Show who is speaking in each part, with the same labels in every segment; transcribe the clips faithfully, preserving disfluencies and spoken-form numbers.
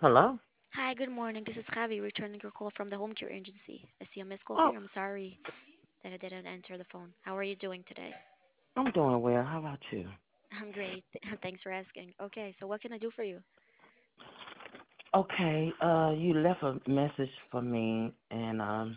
Speaker 1: Hello?
Speaker 2: Hi, good morning. This is Javi returning your call from the home care agency. I see a missed call
Speaker 1: Oh,
Speaker 2: here. I'm sorry that I didn't answer the phone. How are you doing today?
Speaker 1: I'm doing well. How about you?
Speaker 2: I'm great. Thanks for asking. Okay, so what can I do for you?
Speaker 1: Okay, uh, you left a message for me, and um,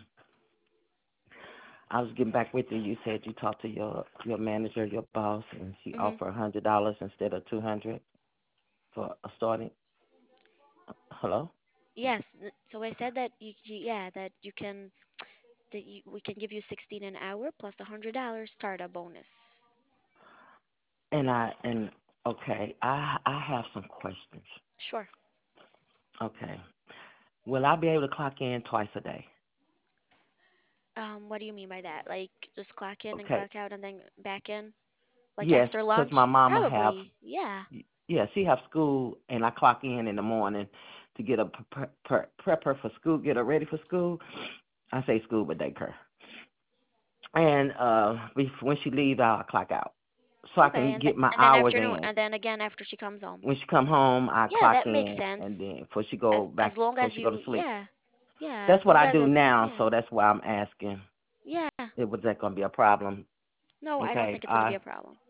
Speaker 1: I was getting back with you. You said you talked to your your manager, your boss, and she
Speaker 2: Mm-hmm.
Speaker 1: offered a hundred dollars instead of two hundred for a starting. Hello?
Speaker 2: Yes. n- So I said that you, you yeah, that you can that you, we can give you sixteen an hour plus a hundred dollars startup bonus.
Speaker 1: And I and okay, I I have some questions.
Speaker 2: Sure.
Speaker 1: Okay, will I be able to clock in twice a day?
Speaker 2: Um, what do you mean by that? Like just clock in and
Speaker 1: Okay,
Speaker 2: clock out and then back in? Like
Speaker 1: yes,
Speaker 2: after
Speaker 1: 'cause my
Speaker 2: lunch?
Speaker 1: mama have
Speaker 2: Probably. Yeah.
Speaker 1: yeah, she have school, and I clock in in the morning to get a prep, prep, prep her for school, get her ready for school. I say school, but daycare. And uh, bef- when she leaves out, I clock out, so I
Speaker 2: Okay,
Speaker 1: can
Speaker 2: and th-
Speaker 1: get my
Speaker 2: and then
Speaker 1: hours
Speaker 2: afternoon
Speaker 1: in.
Speaker 2: and then again after she comes home.
Speaker 1: When she come home, I
Speaker 2: Yeah,
Speaker 1: clock
Speaker 2: that makes
Speaker 1: in, and
Speaker 2: sense.
Speaker 1: then before she go
Speaker 2: As
Speaker 1: back,
Speaker 2: as long
Speaker 1: before
Speaker 2: as
Speaker 1: she go
Speaker 2: you,
Speaker 1: to sleep.
Speaker 2: yeah, yeah,
Speaker 1: That's
Speaker 2: as
Speaker 1: what
Speaker 2: long
Speaker 1: I
Speaker 2: as
Speaker 1: do
Speaker 2: it's,
Speaker 1: now,
Speaker 2: yeah,
Speaker 1: so that's why I'm asking.
Speaker 2: yeah.
Speaker 1: It was that gonna be a problem?
Speaker 2: No, I don't
Speaker 1: Okay.
Speaker 2: think it's gonna be
Speaker 1: I
Speaker 2: a problem.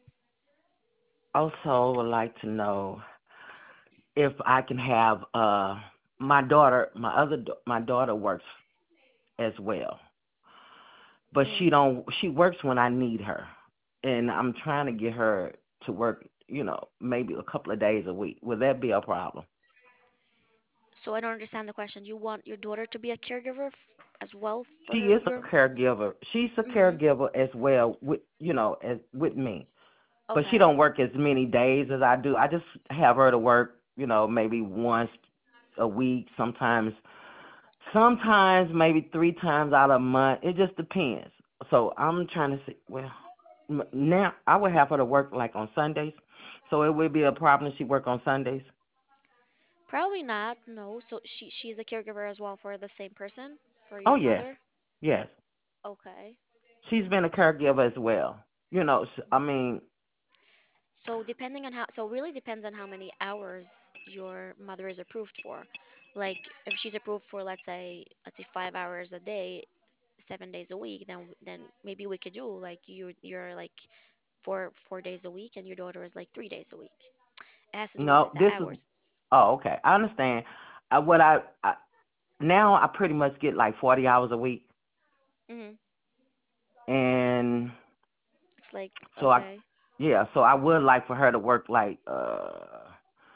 Speaker 1: also would like to know if I can have uh my daughter, my other da- my daughter works as well, but she
Speaker 2: Mm.
Speaker 1: don't. She works when I need her, and I'm trying to get her to work. You know, maybe a couple of days a week. Would that be a problem?
Speaker 2: So I don't understand the question. You want your daughter to be a caregiver f- as well for
Speaker 1: She
Speaker 2: her
Speaker 1: is a
Speaker 2: your.
Speaker 1: caregiver. She's a
Speaker 2: Mm-hmm.
Speaker 1: caregiver as well. With you know, as with me, but she
Speaker 2: Okay.
Speaker 1: don't work as many days as I do. I just have her to work. You know, maybe once a week. Sometimes, sometimes maybe three times out of a month. It just depends. So I'm trying to see. Well, m- now I would have her to work like on Sundays, so it would be a problem if she work on Sundays.
Speaker 2: Probably not. No. So she she's a caregiver as well for the same person for
Speaker 1: Oh
Speaker 2: your
Speaker 1: yes,
Speaker 2: mother.
Speaker 1: yes.
Speaker 2: Okay.
Speaker 1: She's been a caregiver as well. You know, s- I mean,
Speaker 2: So depending on how, so really depends on how many hours your mother is approved for. Like if she's approved for, let's say, let's say five hours a day, seven days a week, then then maybe we could do like you you're like four four days a week, and your daughter is like three days a week. It has to do with
Speaker 1: no,
Speaker 2: like the
Speaker 1: this is.
Speaker 2: hours.
Speaker 1: Oh, okay. I understand. Uh, what I, I now I pretty much get like forty hours a week,
Speaker 2: Hmm.
Speaker 1: and
Speaker 2: It's like
Speaker 1: so I,
Speaker 2: okay.
Speaker 1: yeah. So I would like for her to work like uh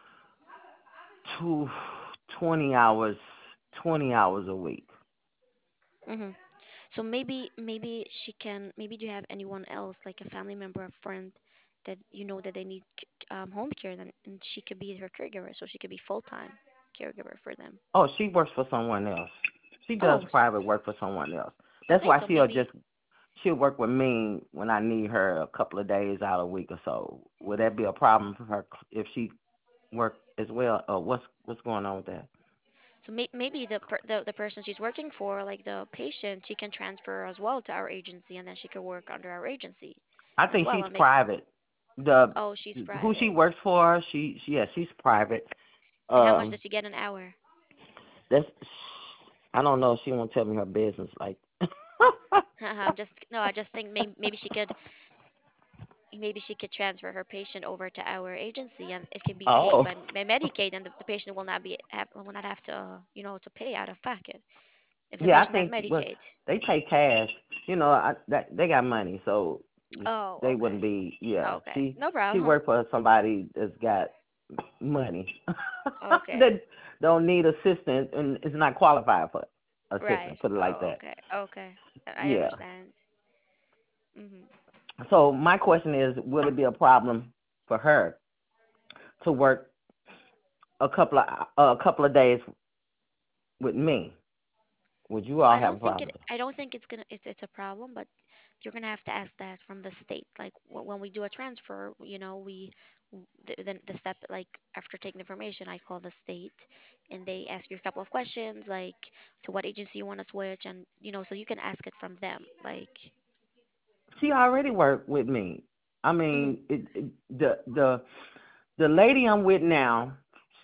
Speaker 1: two, twenty hours, twenty hours a week.
Speaker 2: Hmm. So maybe maybe she can, maybe do you have anyone else like a family member, a friend that you know that they need c- um, home care, then and she could be her caregiver, so she could be full time caregiver for them.
Speaker 1: Oh, she works for someone else. She does
Speaker 2: Oh, s-
Speaker 1: private work for someone else. That's
Speaker 2: okay.
Speaker 1: why
Speaker 2: So
Speaker 1: she'll
Speaker 2: maybe
Speaker 1: just she'll work with me when I need her a couple of days out a week or so. Would that be a problem for her if she work as well? Or what's what's going on with that?
Speaker 2: so may, maybe the, per, the the person she's working for, like the patient, she can transfer as well to our agency, and then she could work under our agency
Speaker 1: I
Speaker 2: as
Speaker 1: think
Speaker 2: well
Speaker 1: she's
Speaker 2: and make.
Speaker 1: private. The
Speaker 2: Oh, she's
Speaker 1: who she
Speaker 2: private.
Speaker 1: works for, she, she yeah, she's private.
Speaker 2: And how much
Speaker 1: Um,
Speaker 2: does she get an hour?
Speaker 1: that's I don't know. She won't tell me her business. Like,
Speaker 2: I'm just no. I just think maybe maybe she could maybe she could transfer her patient over to our agency, and it can be paid
Speaker 1: oh
Speaker 2: by, by Medicaid, and the, the patient will not be have, will not have to uh, you know to pay out of pocket if the
Speaker 1: yeah, I
Speaker 2: patient has
Speaker 1: think well
Speaker 2: Medicaid.
Speaker 1: they pay cash. You know, I, that they got money, so
Speaker 2: Oh,
Speaker 1: they
Speaker 2: okay,
Speaker 1: wouldn't be. Yeah,
Speaker 2: okay,
Speaker 1: she
Speaker 2: no
Speaker 1: she
Speaker 2: problem.
Speaker 1: worked for somebody that's got money
Speaker 2: Okay,
Speaker 1: that don't need assistance and is not qualified for assistance.
Speaker 2: right.
Speaker 1: Put it like
Speaker 2: Oh,
Speaker 1: that.
Speaker 2: okay, okay, I
Speaker 1: Yeah.
Speaker 2: understand. Hmm.
Speaker 1: So my question is, will it be a problem for her to work a couple of uh, a couple of days with me? Would you
Speaker 2: So
Speaker 1: all
Speaker 2: I
Speaker 1: have
Speaker 2: don't
Speaker 1: a
Speaker 2: think
Speaker 1: problem?
Speaker 2: it. I don't think it's gonna. It's it's a problem, but you're gonna have to ask that from the state. Like wh- when we do a transfer, you know, we w- the the, the step like after taking the information, I call the state, and they ask you a couple of questions like to what agency you want to switch, and you know, so you can ask it from them. Like,
Speaker 1: She already worked with me. I
Speaker 2: hmm.
Speaker 1: mean, it, it, the the the lady I'm with now.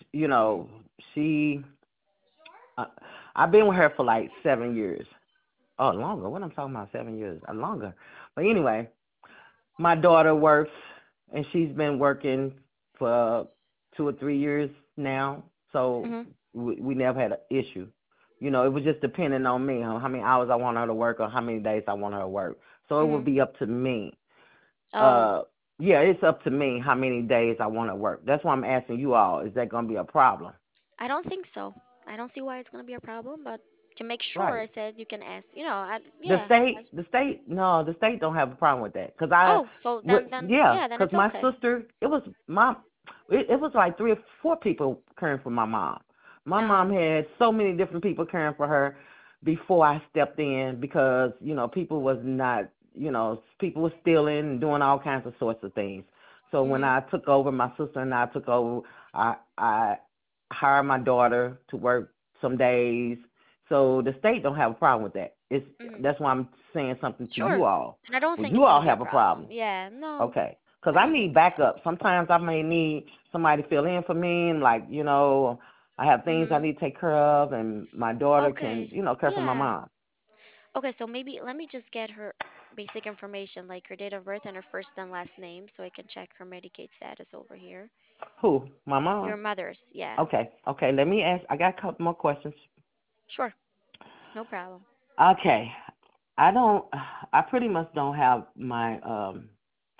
Speaker 1: you
Speaker 2: Mhm.
Speaker 1: know, she, uh, I've been with her for like seven years. Oh, longer. What I'm talking about, seven years, uh, longer. But anyway, my daughter works, and she's been working for two or three years now. So
Speaker 2: Mhm.
Speaker 1: we, we never had an issue. You know, it was just depending on me, on how many hours I want her to work or how many days I want her to work. So it would
Speaker 2: Mhm.
Speaker 1: be up to me.
Speaker 2: Oh,
Speaker 1: Uh, yeah, it's up to me how many days I want to work. That's why I'm asking you all. Is that going to be a problem?
Speaker 2: I don't think so. I don't see why it's gonna be a problem, but to make sure,
Speaker 1: Right.
Speaker 2: I said you can ask. You know, I,
Speaker 1: The
Speaker 2: yeah.
Speaker 1: state,
Speaker 2: I-
Speaker 1: the state, no, the state don't have a problem with that. Cause I,
Speaker 2: oh, so
Speaker 1: what,
Speaker 2: then, then,
Speaker 1: yeah,
Speaker 2: yeah, then
Speaker 1: cause
Speaker 2: it's
Speaker 1: my
Speaker 2: okay.
Speaker 1: sister, it was my, it, it was like three or four people caring for my mom. My mom
Speaker 2: No.
Speaker 1: had so many different people caring for her before I stepped in because you know people was not, you know, people were stealing and doing all kinds of sorts of things. So when
Speaker 2: Mhm.
Speaker 1: I took over, my sister and I took over. I I hired my daughter to work some days, so the state don't have a problem with that. It's
Speaker 2: Mhm.
Speaker 1: that's why I'm saying something to
Speaker 2: Sure.
Speaker 1: you all.
Speaker 2: And I don't
Speaker 1: Well,
Speaker 2: think
Speaker 1: you
Speaker 2: it's gonna
Speaker 1: all
Speaker 2: be a
Speaker 1: have a
Speaker 2: problem.
Speaker 1: problem,
Speaker 2: Yeah. No,
Speaker 1: okay? Because
Speaker 2: I
Speaker 1: I
Speaker 2: don't
Speaker 1: need
Speaker 2: think so.
Speaker 1: backup. Sometimes I may need somebody to fill in for me, and like you know, I have things I
Speaker 2: Mhm.
Speaker 1: need to take care of, and my daughter can
Speaker 2: Okay.
Speaker 1: you know care for my
Speaker 2: Yeah.
Speaker 1: mom.
Speaker 2: Okay, so maybe let me just get her basic information, like her date of birth and her first and last name, so I can check her Medicaid status over here.
Speaker 1: Who? My
Speaker 2: Your
Speaker 1: mom.
Speaker 2: mother's, yeah.
Speaker 1: Okay, okay. Let me ask. I got a couple more questions.
Speaker 2: Sure, no problem.
Speaker 1: Okay, I don't. I pretty much don't have my um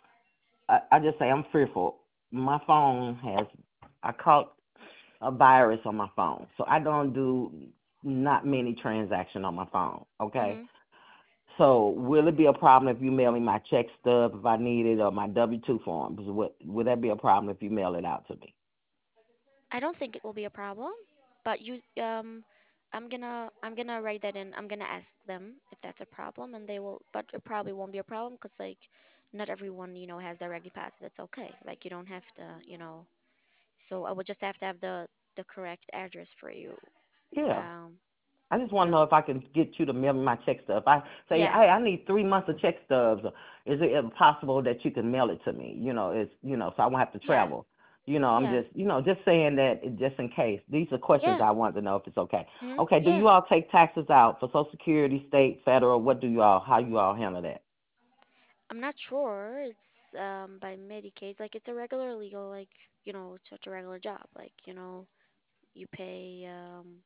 Speaker 1: I, I just say I'm fearful. My phone has I caught a virus on my phone, so I don't do not many transactions on my phone. Okay,
Speaker 2: Mhm.
Speaker 1: so will it be a problem if you mail me my check stub if I need it or my W two forms? Would would that be a problem if you mail it out to me?
Speaker 2: I don't think it will be a problem, but you um I'm gonna I'm gonna write that in. I'm gonna ask them if that's a problem, and they will. But it probably won't be a problem because like not everyone you know has direct deposit. That's okay. Like you don't have to you know. So I would just have to have the the correct address for you.
Speaker 1: Yeah.
Speaker 2: Um.
Speaker 1: I just want to know if I can get you to mail me my check stub. If I say,
Speaker 2: Yeah.
Speaker 1: hey, I need three months of check stubs, is it possible that you can mail it to me? You know, it's you know, so I won't have to
Speaker 2: Yeah.
Speaker 1: travel. You know, I'm
Speaker 2: Yeah.
Speaker 1: just you know just saying that just in case. These are questions
Speaker 2: Yeah.
Speaker 1: I want to know if it's okay.
Speaker 2: Hmm.
Speaker 1: Okay, do
Speaker 2: Yeah.
Speaker 1: you all take taxes out for Social Security, state, federal? What do you all? How you all handle that?
Speaker 2: I'm not sure. It's um by Medicaid. Like it's a regular legal, like you know, it's such a regular job. Like you know, you pay um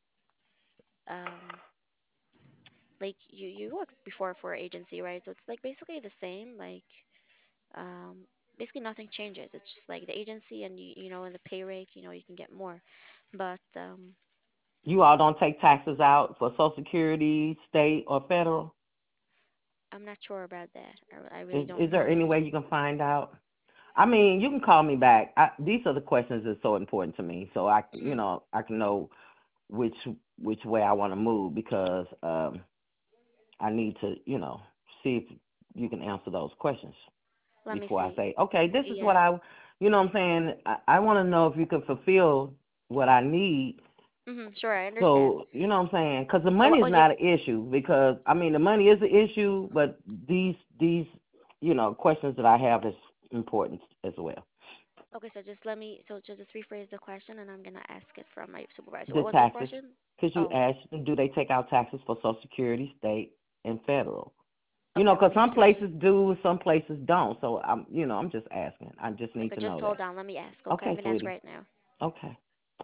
Speaker 2: um like you you worked before for agency, right? So it's like basically the same. Like um basically nothing changes. It's just like the agency and you you know and the pay rate. You know, you can get more, but um
Speaker 1: You all don't take taxes out for Social Security, state, or federal?
Speaker 2: I'm not sure about that. I, re- I really
Speaker 1: Is
Speaker 2: don't
Speaker 1: is there
Speaker 2: know.
Speaker 1: any way you can find out? I mean, you can call me back. I, these are the questions that's so important to me, so I, you
Speaker 2: Hmm.
Speaker 1: know, I can know which which way I want to move because um, I need to, you know, see if you can answer those questions
Speaker 2: Let me
Speaker 1: before I
Speaker 2: see.
Speaker 1: say, okay, this is what
Speaker 2: Yeah.
Speaker 1: I, you know, what I'm saying. I, I want to know if you can fulfill what I need.
Speaker 2: Hmm. Sure, I understand.
Speaker 1: So, you know what I'm saying? Because the
Speaker 2: So
Speaker 1: money
Speaker 2: what
Speaker 1: is
Speaker 2: was your
Speaker 1: not an issue. Because I mean, the money is an issue, but these these, you know, questions that I have is important as well.
Speaker 2: Okay, so just let me, so to just rephrase the question and I'm gonna ask it from my supervisor.
Speaker 1: The
Speaker 2: What was your
Speaker 1: taxes,
Speaker 2: question?
Speaker 1: because you
Speaker 2: Oh,
Speaker 1: asked, do they take out taxes for Social Security, state, and federal? You know,
Speaker 2: okay, let
Speaker 1: because
Speaker 2: me
Speaker 1: some
Speaker 2: just,
Speaker 1: places do, some places don't. So I'm, you know, I'm just asking. I just need
Speaker 2: okay,
Speaker 1: to
Speaker 2: just
Speaker 1: know
Speaker 2: hold
Speaker 1: that.
Speaker 2: on, let me ask, okay? I'm
Speaker 1: Okay,
Speaker 2: gonna ask
Speaker 1: sweetie.
Speaker 2: right now.
Speaker 1: Okay.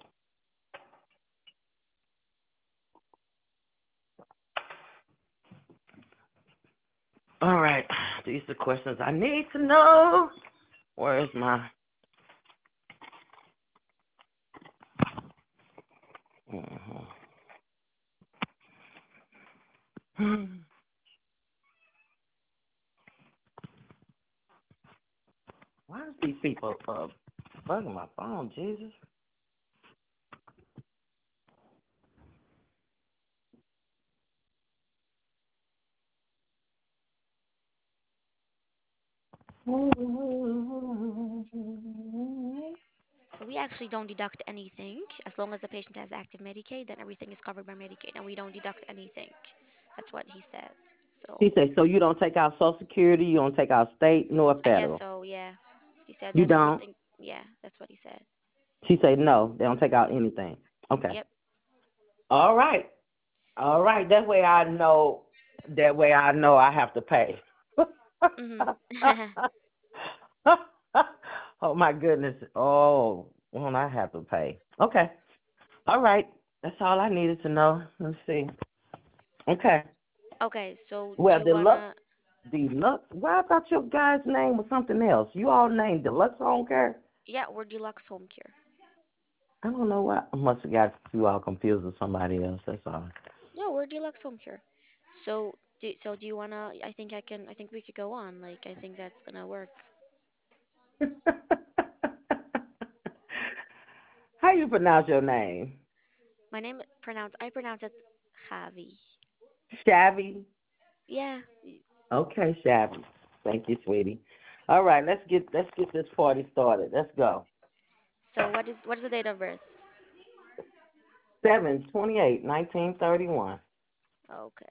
Speaker 1: All right. These are the questions I need to know. Where's my? Uh-huh. Why is these people uh, bugging my phone, Jesus?
Speaker 2: So we actually don't deduct anything. As long as the patient has active Medicaid, then everything is covered by Medicaid and we don't deduct anything. That's what he said.
Speaker 1: He
Speaker 2: So
Speaker 1: said, so you don't take out Social Security, you don't take out state nor
Speaker 2: I guess
Speaker 1: federal.
Speaker 2: so, yeah. He said
Speaker 1: You
Speaker 2: that
Speaker 1: don't?
Speaker 2: everything, yeah, that's what he said.
Speaker 1: She said no, they don't take out anything. Okay.
Speaker 2: Yep.
Speaker 1: All right. All right. That way I know. That way I know I have to pay.
Speaker 2: Mhm.
Speaker 1: Oh my goodness. Oh, won't I have to pay? Okay. All right. That's all I needed to know. Let's see. Okay.
Speaker 2: Okay, so do
Speaker 1: Well,
Speaker 2: you
Speaker 1: deluxe,
Speaker 2: wanna?
Speaker 1: deluxe. Well, I thought your guy's name was something else. You all named deluxe home care.
Speaker 2: Yeah, we're deluxe home care.
Speaker 1: I don't know why. I must have got you all confused with somebody else. That's all.
Speaker 2: No, we're deluxe home care. So do so do you wanna? I think I can. I think we could go on. Like I think that's gonna work.
Speaker 1: How you pronounce your name?
Speaker 2: My name pronounce I pronounce it Javi.
Speaker 1: Shabby.
Speaker 2: Yeah.
Speaker 1: Okay, Shabby. Thank you, sweetie. All right, let's get let's get this party started. Let's go.
Speaker 2: So what is what is the date of birth?
Speaker 1: Seven twenty eight, nineteen thirty one.
Speaker 2: Okay.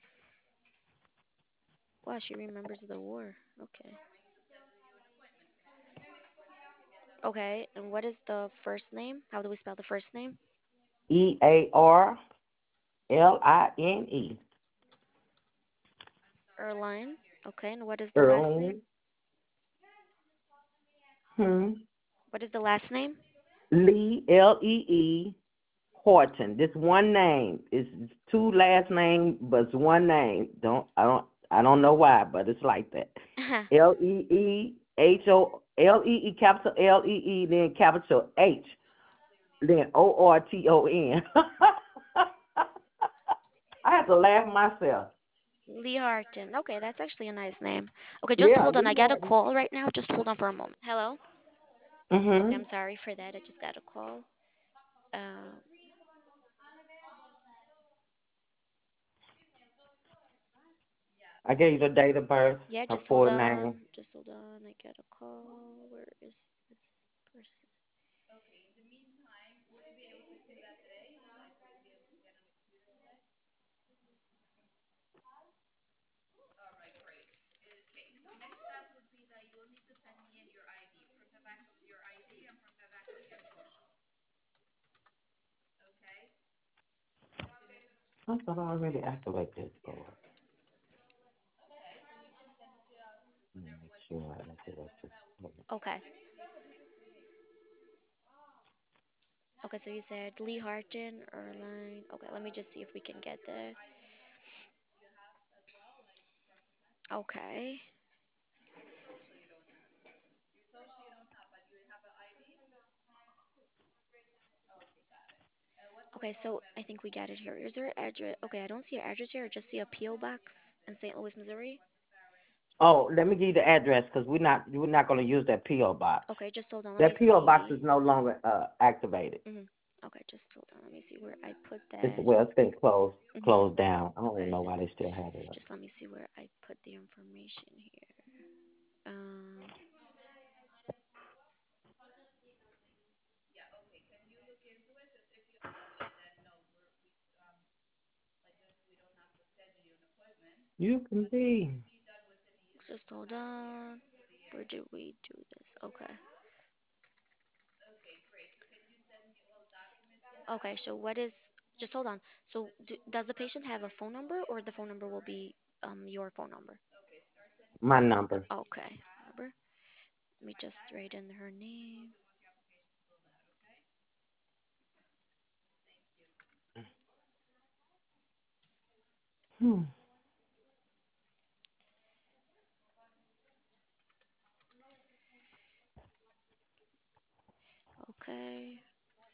Speaker 2: Wow, she remembers the war. Okay. Okay, and what is the first name? How do we spell the first name?
Speaker 1: E A R L I N E.
Speaker 2: Erline. Okay, and what is the last name?
Speaker 1: Earlene. Hmm.
Speaker 2: What is the last name?
Speaker 1: Lee L E E Horton. This one name is two last names, but it's one name. Don't I don't I don't know why, but it's like that. L E E H O L E E capital L E E then capital H then O R T O N. I have to laugh myself.
Speaker 2: Lee Harton. Okay, that's actually a nice name. Okay, just
Speaker 1: Yeah,
Speaker 2: hold on. I
Speaker 1: Lee
Speaker 2: got a
Speaker 1: Horton.
Speaker 2: call right now. Just hold on for a moment. Hello? Okay, I'm
Speaker 1: Mhm.
Speaker 2: sorry for that. I just got a call. Uh,
Speaker 1: I gave you the date of birth,
Speaker 2: yeah,
Speaker 1: her
Speaker 2: just hold
Speaker 1: full name.
Speaker 2: on. Just hold on. I got a call. Where is this person?
Speaker 1: I thought I already activated this for her. Let me make sure I activate this.
Speaker 2: Okay. Okay, so you said Lee Harton, Erline. Okay, let me just see if we can get that. Okay. Okay, so I think we got it here. Is there an address? Okay, I don't see an address here. I just see a P O box in Saint Louis, Missouri.
Speaker 1: Oh, let me give you the address because we're not we're not going to use that P O box.
Speaker 2: Okay, just hold on. Let me
Speaker 1: That P O box is
Speaker 2: see.
Speaker 1: no longer uh, activated.
Speaker 2: Hmm. Okay, just hold on. Let me see where I put
Speaker 1: It's
Speaker 2: that.
Speaker 1: well, it's been closed
Speaker 2: Hmm.
Speaker 1: closed down. I don't even
Speaker 2: Okay,
Speaker 1: know why they still have it up.
Speaker 2: just let me see where I put the information here. Um,
Speaker 1: You can be.
Speaker 2: just hold on. Where did we do this? Okay. Okay, so what is, just hold on. So do, does the patient have a phone number or the phone number will be um your phone number?
Speaker 1: My number.
Speaker 2: Okay, number. Let me just write in her name.
Speaker 1: Hmm.
Speaker 2: Okay.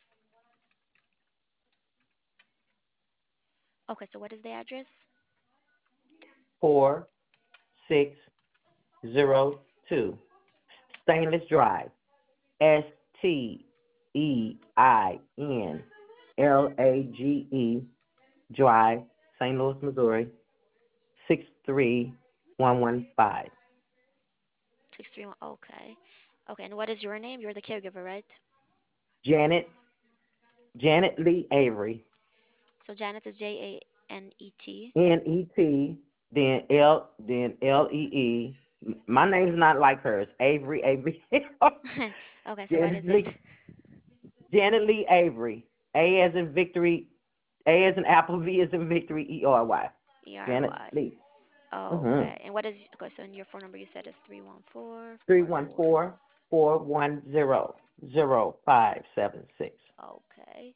Speaker 2: Okay, so what is the address?
Speaker 1: Four six zero two Stainless Drive. S T E I N L A G E Drive, Saint Louis, Missouri, six three one one five.
Speaker 2: six three one. Okay. Okay, and what is your name? You're the caregiver, right?
Speaker 1: Janet Janet Lee Avery.
Speaker 2: So Janet is J A N E T.
Speaker 1: N E T, then L, then L E E. My name's not like hers. Avery, Avery.
Speaker 2: Okay, so what
Speaker 1: Janet
Speaker 2: is it?
Speaker 1: Lee. Janet Lee Avery. A as in victory. A as in apple. V as in victory. E R Y.
Speaker 2: E R
Speaker 1: Janet
Speaker 2: Y.
Speaker 1: Lee. Mm-hmm.
Speaker 2: Okay. And what is okay? So in your phone number, you said is three one four
Speaker 1: Three
Speaker 2: four
Speaker 1: one
Speaker 2: four.
Speaker 1: four four one zero zero five seven six.
Speaker 2: Okay.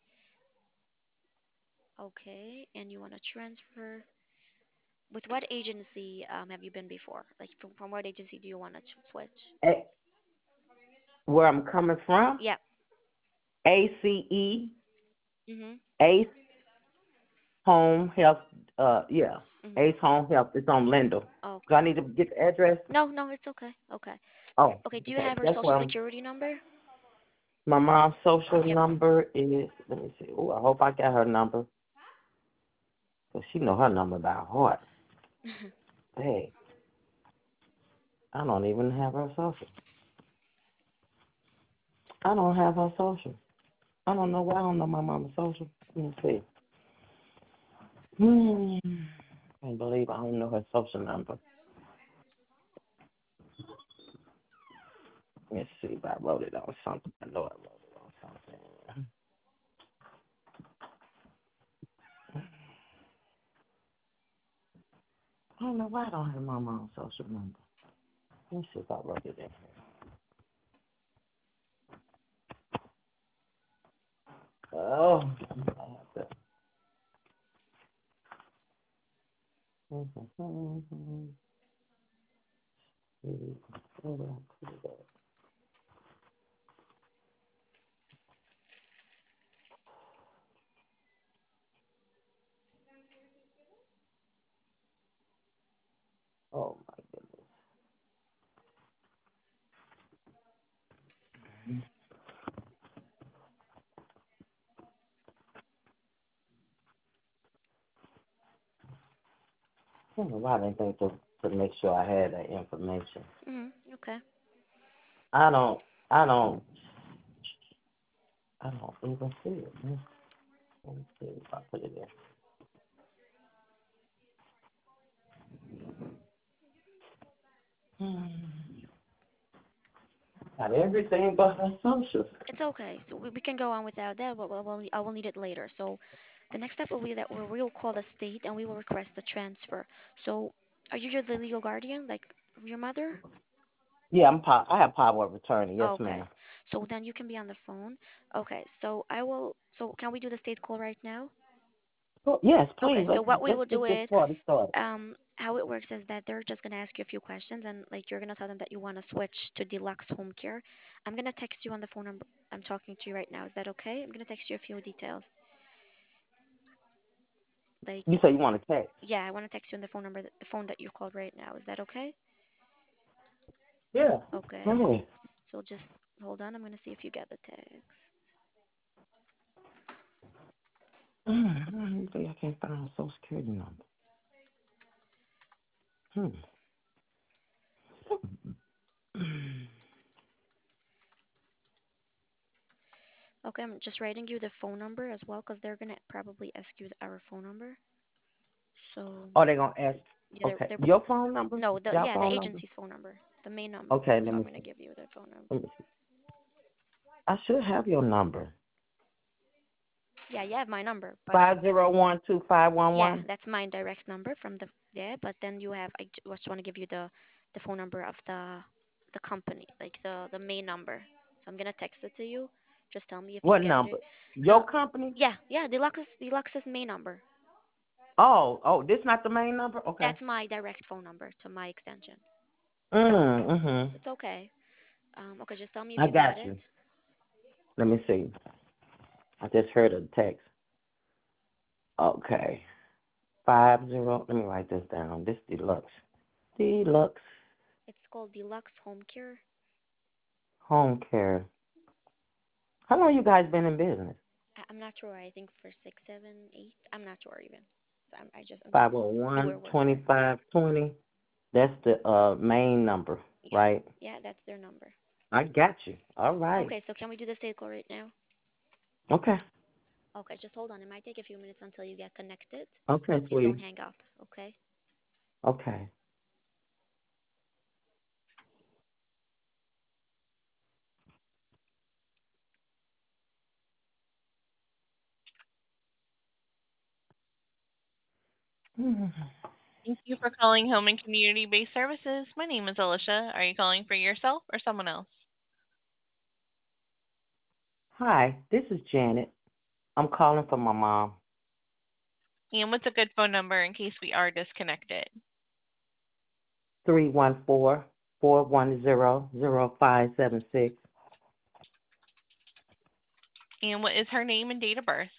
Speaker 2: Okay. And you want to transfer with what agency um have you been before? Like from from what agency do you want to switch?
Speaker 1: Where I'm coming from,
Speaker 2: Yeah.
Speaker 1: A C E,
Speaker 2: Mhm.
Speaker 1: Ace Home Health. Uh, yeah,
Speaker 2: Mhm.
Speaker 1: Ace Home Health. It's on Lindell. Do I
Speaker 2: Okay.
Speaker 1: need to get the address?
Speaker 2: No, no, it's okay. Okay.
Speaker 1: Oh,
Speaker 2: Okay. Do you
Speaker 1: okay.
Speaker 2: have her
Speaker 1: That's
Speaker 2: social
Speaker 1: where I'm.
Speaker 2: security number?
Speaker 1: My mom's social
Speaker 2: Yep.
Speaker 1: number is. Let me see. Oh, I hope I got her number. Cause she know her number by heart. Hey, I don't even have her social. I don't have her social. I don't know why I don't know my mama's social. Let me see. Hmm. I can't believe I don't know her social number. Let me see if I wrote it on something. I know I wrote it on something. I don't know why I don't have my mom's social number. Let me see if I wrote it in here. Oh, I have to. Oh my goodness. I don't know why I didn't think to, to make sure I had that information.
Speaker 2: Mhm. Okay.
Speaker 1: I don't, I don't, I don't even see it. Let me see if I put it in. Hmm. Got everything but her social.
Speaker 2: It's okay. So we, we can go on without that, but we'll, we'll, I will need it later. So the next step will be that we will call the state and we will request the transfer. So are you the legal guardian, like your mother?
Speaker 1: Yeah, I'm. Po- I have power of attorney. Yes,
Speaker 2: Okay.
Speaker 1: ma'am.
Speaker 2: So then you can be on the phone. Okay. So I will. So can we do the state call right now?
Speaker 1: Oh, yes, please.
Speaker 2: Okay. So
Speaker 1: Let's
Speaker 2: what we
Speaker 1: let's
Speaker 2: will do
Speaker 1: get this
Speaker 2: is,
Speaker 1: party started.
Speaker 2: um, how it works is that they're just gonna ask you a few questions and like you're gonna tell them that you want to switch to deluxe home care. I'm gonna text you on the phone number I'm talking to you right now. Is that okay? I'm gonna text you a few details. Like,
Speaker 1: You say you want to text?
Speaker 2: yeah, I want to text you on the phone number, that, the phone that you called right now. Is that okay?
Speaker 1: Yeah. Go
Speaker 2: Okay.
Speaker 1: ahead.
Speaker 2: So just hold on. I'm gonna see if you get the text.
Speaker 1: Mm, I I can't find a social security number. Hmm.
Speaker 2: Okay, I'm just writing you the phone number as well because they're gonna probably ask you our phone number. So
Speaker 1: Oh, they gonna ask.
Speaker 2: yeah, they're
Speaker 1: Okay,
Speaker 2: they're
Speaker 1: your phone number?
Speaker 2: no the
Speaker 1: Your
Speaker 2: yeah the
Speaker 1: phone number?
Speaker 2: agency's phone number, the main number.
Speaker 1: Okay, let
Speaker 2: So I'm
Speaker 1: me
Speaker 2: gonna
Speaker 1: see.
Speaker 2: give you the phone number.
Speaker 1: Let me see. I should have your number.
Speaker 2: Yeah, you have my number, but
Speaker 1: Five zero one two five one
Speaker 2: yeah,
Speaker 1: one.
Speaker 2: that's my direct number from the yeah. But then you have I j- just want to give you the the phone number of the the company, like the the main number. So I'm gonna text it to you. Just tell me if you
Speaker 1: What
Speaker 2: get it.
Speaker 1: number?
Speaker 2: The
Speaker 1: Your company?
Speaker 2: yeah yeah Deluxe's Deluxe's main number.
Speaker 1: Oh, oh, this not the main number? Okay.
Speaker 2: That's my direct phone number to my extension.
Speaker 1: Mm, mm-hmm.
Speaker 2: It's okay. Um, okay, just tell me if
Speaker 1: I
Speaker 2: you got
Speaker 1: got
Speaker 2: it.
Speaker 1: you. Let me see. I just heard a text. Okay. Five zero. Let me write this down. This deluxe. Deluxe
Speaker 2: It's called Deluxe Home Care.
Speaker 1: home care. How long you guys been in business?
Speaker 2: I- I'm not sure. I think for six, seven, eight. I'm not sure even. So I'm, I just I'm just
Speaker 1: Five zero
Speaker 2: newer
Speaker 1: one
Speaker 2: worker.
Speaker 1: twenty five twenty. That's the uh main number,
Speaker 2: Yeah,
Speaker 1: right?
Speaker 2: yeah, that's their number.
Speaker 1: I got you. All right.
Speaker 2: Okay, so can we do the state call right now?
Speaker 1: Okay.
Speaker 2: Okay, just hold on. It might take a few minutes until you get connected, so
Speaker 1: Okay,
Speaker 2: please don't
Speaker 1: sweetie.
Speaker 2: hang up. Okay.
Speaker 1: Okay.
Speaker 3: Thank you for calling Home and Community Based Services. My name is Alicia. Are you calling for yourself or someone else?
Speaker 1: Hi, this is Janet. I'm calling for my mom.
Speaker 3: And what's a good phone number in case we are disconnected?
Speaker 1: Three one four four one zero zero five seven six.
Speaker 3: And what is her name and date of birth?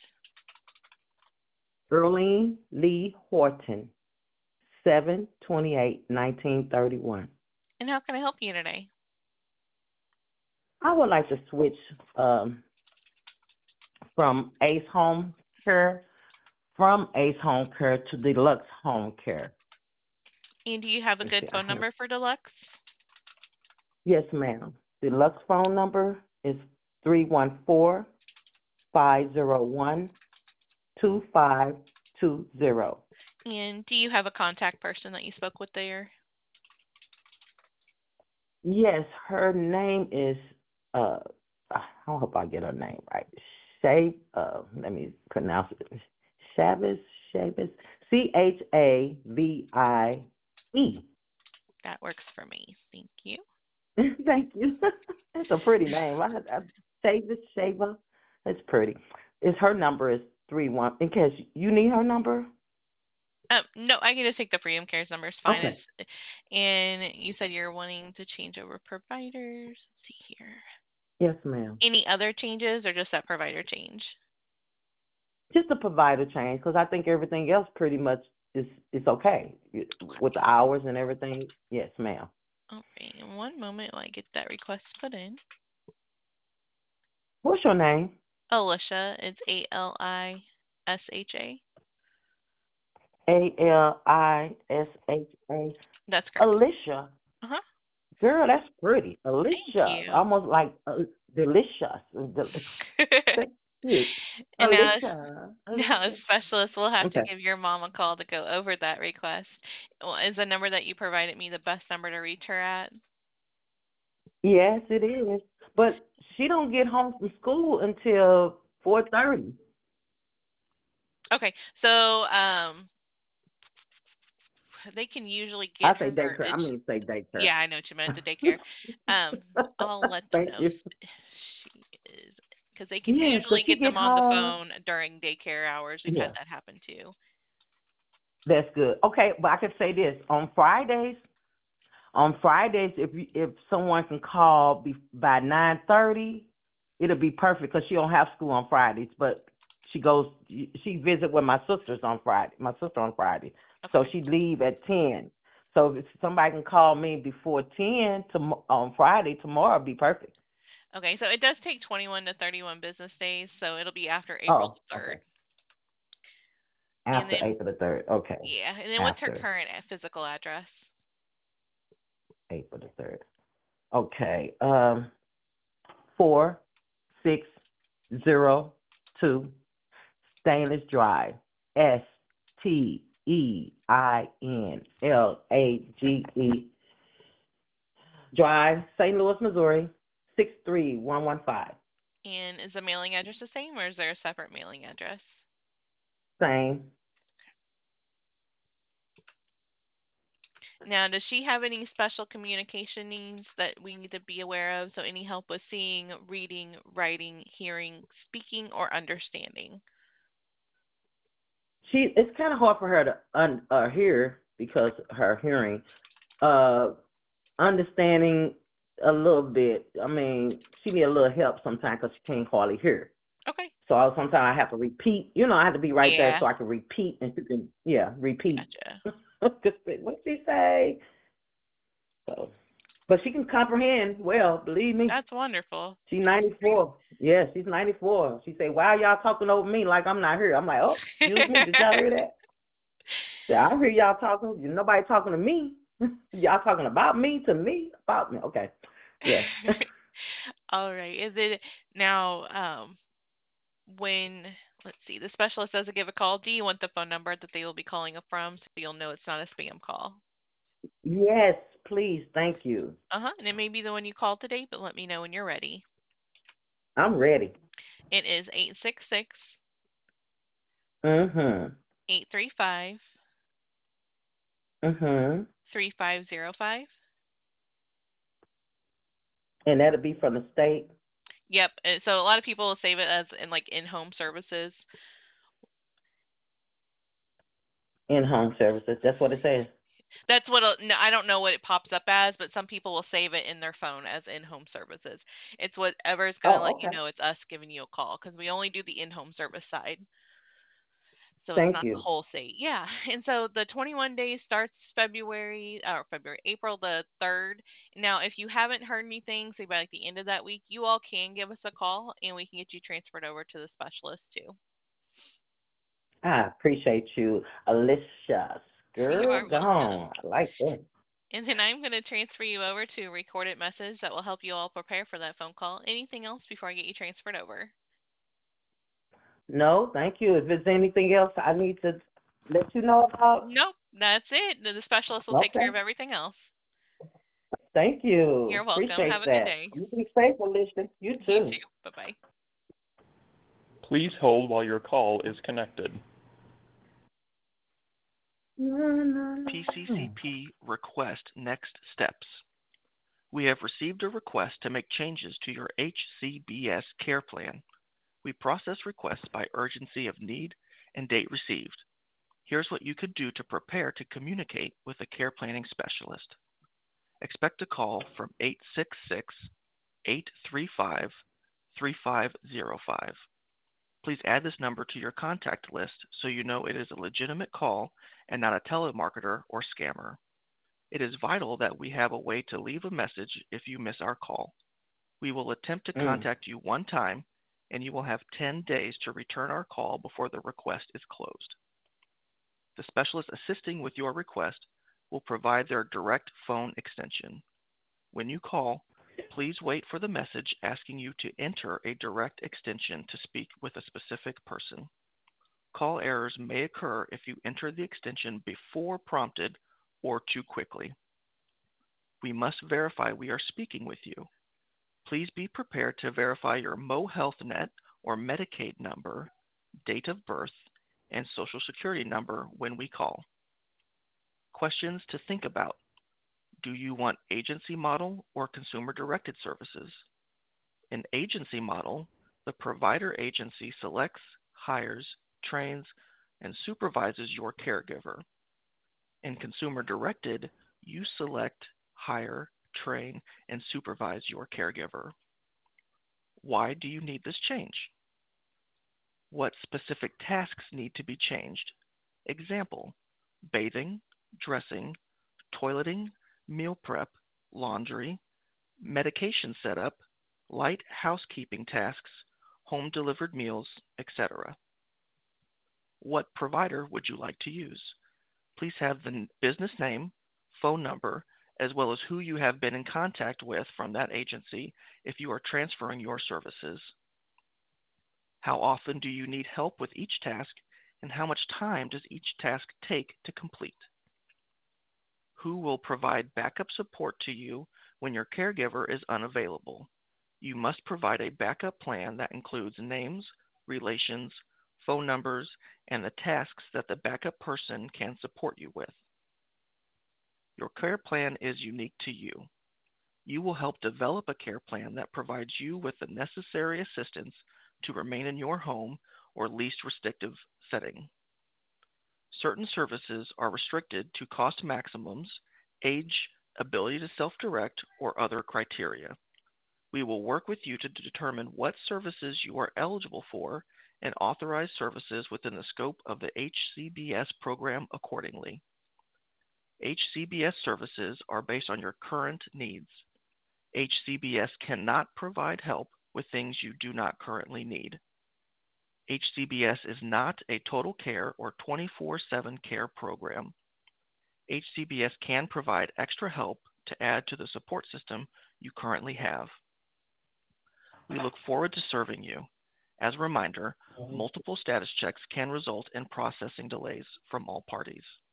Speaker 1: Earlene Lee Horton, seven twenty eight nineteen thirty one.
Speaker 3: And how can I help you today?
Speaker 1: I would like to switch um, from Ace Home Care from Ace Home Care to Deluxe Home Care.
Speaker 3: And do you have a
Speaker 1: Let's
Speaker 3: good
Speaker 1: see, I
Speaker 3: phone
Speaker 1: have
Speaker 3: number for Deluxe?
Speaker 1: yes, ma'am. Deluxe phone number is three one four five zero one two five two zero.
Speaker 3: And do you have a contact person that you spoke with there?
Speaker 1: Yes, her name is uh I hope I get her name right. Shay uh let me pronounce it. Chavez, Chavez, C H A V I E.
Speaker 3: That works for me. Thank you.
Speaker 1: Thank you. That's a pretty name. I, I Shaver, Shaver. That's pretty. Is her number is three one. In case you need her number.
Speaker 3: Um, no, I can just take the Freedom Cares number. It's fine.
Speaker 1: Okay.
Speaker 3: It's, and you said you're wanting to change over providers. Let's see here.
Speaker 1: Yes, ma'am.
Speaker 3: Any other changes or just that provider change?
Speaker 1: Just a provider change because I think everything else pretty much is is okay with the hours and everything. Yes, ma'am.
Speaker 3: All right. In one moment while I get that request put in.
Speaker 1: What's your name?
Speaker 3: Alicia. It's A L I S H A.
Speaker 1: A L I S H A.
Speaker 3: That's correct.
Speaker 1: Alicia.
Speaker 3: Uh huh.
Speaker 1: Girl, that's pretty.
Speaker 3: Thank
Speaker 1: Alicia.
Speaker 3: you.
Speaker 1: Almost like uh, delicious. Del- That's cute.
Speaker 3: And now,
Speaker 1: Alicia.
Speaker 3: now, a
Speaker 1: Alicia.
Speaker 3: specialist will have to
Speaker 1: Okay.
Speaker 3: give your mom a call to go over that request. Well, is the number that you provided me the best number to reach her at?
Speaker 1: Yes, it is. But she don't get home from school until four thirty.
Speaker 3: Okay, so um, they can usually get
Speaker 1: I say
Speaker 3: her.
Speaker 1: daycare. I
Speaker 3: It's,
Speaker 1: mean say daycare.
Speaker 3: yeah, I know what you meant the daycare. Um, I'll let them
Speaker 1: Thank
Speaker 3: know
Speaker 1: you.
Speaker 3: if she is because they can
Speaker 1: Yes,
Speaker 3: usually
Speaker 1: because she
Speaker 3: get
Speaker 1: get
Speaker 3: them on the
Speaker 1: home.
Speaker 3: phone during daycare hours. We've had
Speaker 1: Yeah,
Speaker 3: that happen too.
Speaker 1: that's good. Okay, but I can say this on Fridays. On Fridays, if you, if someone can call be, by nine thirty, it'll be perfect because she don't have school on Fridays. But she goes, she visit with my sisters on Friday. My sister on Friday, so
Speaker 3: Okay.
Speaker 1: she leave at ten. So if somebody can call me before ten to, on Friday, tomorrow be perfect.
Speaker 3: Okay, so it does take twenty-one to thirty-one business days, so it'll be after April
Speaker 1: Oh,
Speaker 3: the third.
Speaker 1: okay.
Speaker 3: And
Speaker 1: After
Speaker 3: then,
Speaker 1: April the third. Okay,
Speaker 3: yeah, and then what's her
Speaker 1: after
Speaker 3: current physical address?
Speaker 1: April the third. Okay. Um, four six zero two Stainless Drive. S T E I N L A G E Drive, Saint Louis, Missouri, six three one one five.
Speaker 3: And is the mailing address the same, or is there a separate mailing address?
Speaker 1: Same.
Speaker 3: Now, does she have any special communication needs that we need to be aware of? So, any help with seeing, reading, writing, hearing, speaking, or understanding?
Speaker 1: She it's kind of hard for her to un, uh, hear because her hearing. Uh, Understanding a little bit. I mean, she need a little help sometimes because she can't hardly hear.
Speaker 3: Okay.
Speaker 1: So I, sometimes I have to repeat. You know, I have to be right there
Speaker 3: Yeah,
Speaker 1: so I can repeat and she can, yeah, repeat.
Speaker 3: gotcha.
Speaker 1: What she say? So, but she can comprehend well. Believe me.
Speaker 3: That's wonderful.
Speaker 1: She's ninety-four. Yeah, she's ninety-four. She say, "Why y'all talking over me like I'm not here?" I'm like, "Oh, excuse me. Did y'all hear that? Yeah, I hear y'all talking. Nobody talking to me. Y'all talking about me to me about me. Okay. Yes.
Speaker 3: All right. Is it now? Um, when let's see, the specialist doesn't give a call. Do you want the phone number that they will be calling from so you'll know it's not a spam call?
Speaker 1: Yes, please. Thank you.
Speaker 3: Uh huh. And it may be the one you called today, but let me know when you're ready.
Speaker 1: I'm ready.
Speaker 3: It is eight six six
Speaker 1: Mm-hmm.
Speaker 3: eight three five
Speaker 1: Mhm.
Speaker 3: three five zero five.
Speaker 1: And that'll be from the state.
Speaker 3: Yep. uh, So a lot of people will save it as in like in-home services.
Speaker 1: In home services. That's what it says.
Speaker 3: That's what it'll- no, I don't know what it pops up as, but some people will save it in their phone as in-home services. It's whatever is going to
Speaker 1: Oh,
Speaker 3: let you
Speaker 1: okay.
Speaker 3: know it's us giving you a call because we only do the in-home service side. So it's
Speaker 1: Thank
Speaker 3: not the
Speaker 1: you.
Speaker 3: whole state. Yeah. And so the twenty-one days starts February or February, April the third. Now, if you haven't heard anything, say by like the end of that week, you all can give us a call and we can get you transferred over to the specialist too.
Speaker 1: I appreciate you, Alicia.
Speaker 3: You
Speaker 1: Girl
Speaker 3: are welcome.
Speaker 1: gone. I like that.
Speaker 3: And then I'm going to transfer you over to a recorded message that will help you all prepare for that phone call. Anything else before I get you transferred over?
Speaker 1: No, thank you. If there's anything else I need to let you know about,
Speaker 3: Nope, that's it. The the specialist will take care
Speaker 1: okay.
Speaker 3: of everything else.
Speaker 1: Thank you.
Speaker 3: You're welcome. Have
Speaker 1: Appreciate
Speaker 3: a good
Speaker 1: that.
Speaker 3: day.
Speaker 1: You be safe, Alicia. You
Speaker 3: You
Speaker 1: too.
Speaker 3: too. Bye bye.
Speaker 4: Please hold while your call is connected.
Speaker 5: P C C P request next steps. We have received a request to make changes to your H C B S care plan. We process requests by urgency of need and date received. Here's what you could do to prepare to communicate with a care planning specialist. Expect a call from eight six six, eight three five, three five zero five. Please add this number to your contact list so you know it is a legitimate call and not a telemarketer or scammer. It is vital that we have a way to leave a message if you miss our call. We will attempt to
Speaker 1: Mm.
Speaker 5: contact you one time, and you will have ten days to return our call before the request is closed. The specialist assisting with your request will provide their direct phone extension. When you call, please wait for the message asking you to enter a direct extension to speak with a specific person. Call errors may occur if you enter the extension before prompted or too quickly. We must verify we are speaking with you. Please be prepared to verify your MoHealthNet or Medicaid number, date of birth, and Social Security number when we call. Questions to think about. Do you want agency model or consumer directed services? In agency model, the provider agency selects, hires, trains, and supervises your caregiver. In consumer directed, you select, hire, train, and supervise your caregiver. Why do you need this change? What specific tasks need to be changed? Example, bathing, dressing, toileting, meal prep, laundry, medication setup, light housekeeping tasks, home delivered meals, et cetera. What provider would you like to use? Please have the business name, phone number, as well as who you have been in contact with from that agency if you are transferring your services. How often do you need help with each task, and how much time does each task take to complete? Who will provide backup support to you when your caregiver is unavailable? You must provide a backup plan that includes names, relations, phone numbers, and the tasks that the backup person can support you with. Your care plan is unique to you. You will help develop a care plan that provides you with the necessary assistance to remain in your home or least restrictive setting. Certain services are restricted to cost maximums, age, ability to self-direct, or other criteria. We will work with you to determine what services you are eligible for and authorize services within the scope of the H C B S program accordingly. H C B S services are based on your current needs. H C B S cannot provide help with things you do not currently need. H C B S is not a total care or twenty-four seven care program. H C B S can provide extra help to add to the support system you currently have. We look forward to serving you. As a reminder, multiple status checks can result in processing delays from all parties.